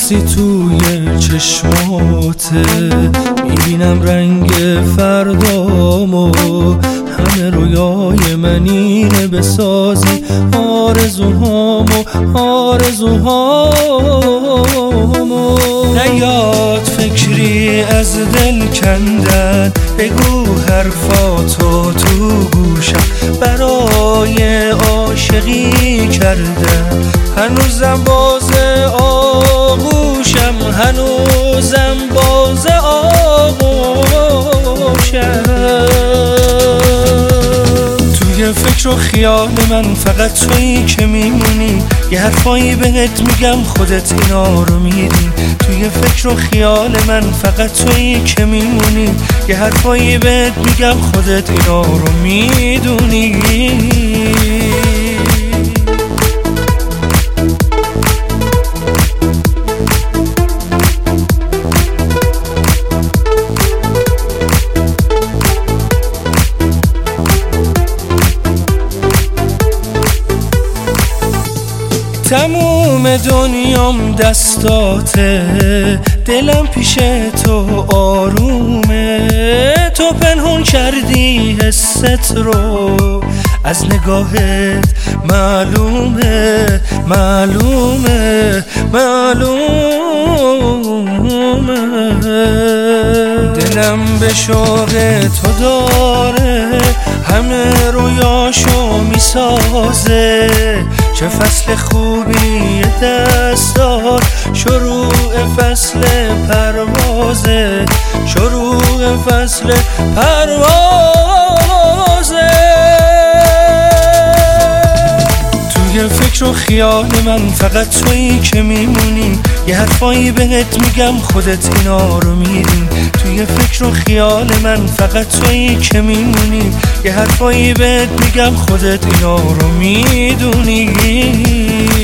عکسی توی چشماته، میبینم رنگ فردامو، همه رویای من اینه بسازی آرزوهامو. نیاد فکری از دل کندن، بگو حرفاتو تو گوشم، برای عاشقی کردن. هنوزم باز آغوشم، هنوزم باز آغوشم. توی فکر و خیال من فقط تویی که میمونی، یه حرفایی بهت میگم خودت اینا رو میدی. توی فکر و خیال من فقط تویی که میمونی، یه حرفایی بهت میگم خودت اینا رو میدونی. تموم دنیام دستاته، دلم پیش تو آرومه. تو پنهون کردی حست رو، از نگاهت معلومه. دلم به شوق تو داره، همه رویاشو میسازه. چه فصل خوبی دست داد، شروع فصل پروازه. توی فکر و خیال من فقط تویی که میمونی، یه حرفایی بهت میگم خودت اینا رو میدونی. توی فکر و خیال من فقط تویی که میمونی، یه حرفایی بهت میگم خودت اینا رو میدونی.